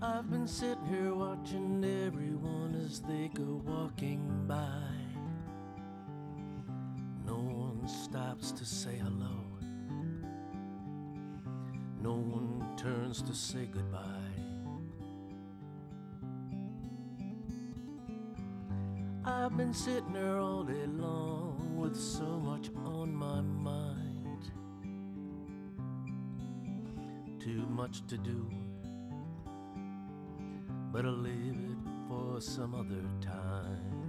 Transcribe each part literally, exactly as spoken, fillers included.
I've been sitting here watching everyone as they go walking by. No one stops to say hello. No one turns to say goodbye. I've been sitting there all day long with so much on my mind. Too much to do, but I'll leave it for some other time.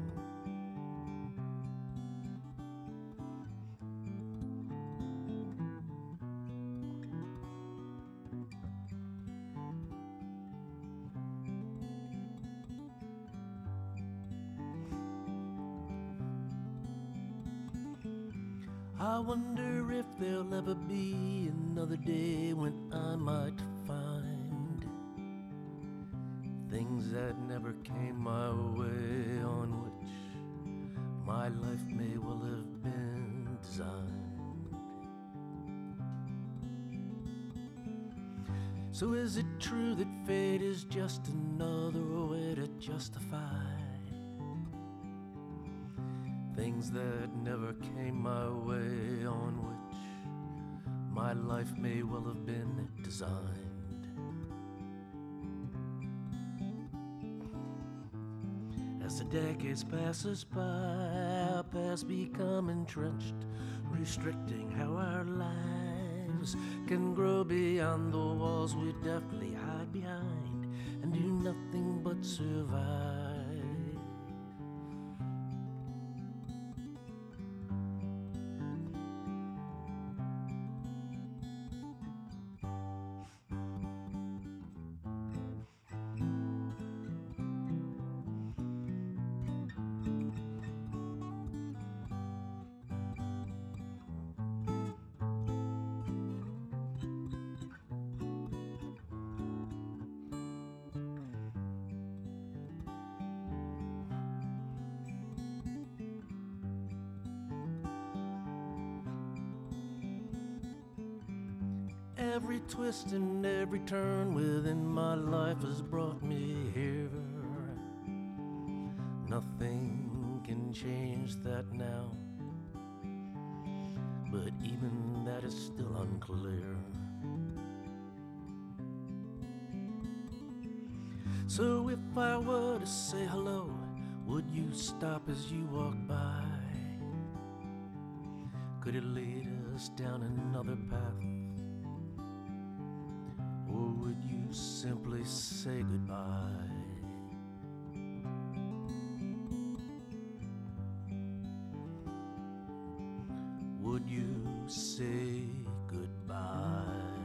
I wonder if there'll ever be another day when I might find things that never came my way, on which my life may well have been designed. So is it true that fate is just another way to justify things that never came my way, on which my life may well have been designed? As the decades pass us by, our past become entrenched, restricting how our lives can grow beyond the walls we deftly hide behind and do nothing but survive. Every twist and every turn within my life has brought me here. Nothing can change that now, but even that is still unclear. So if I were to say hello, would you stop as you walk by? Could it lead us down another path? Or would you simply say goodbye? Would you say goodbye?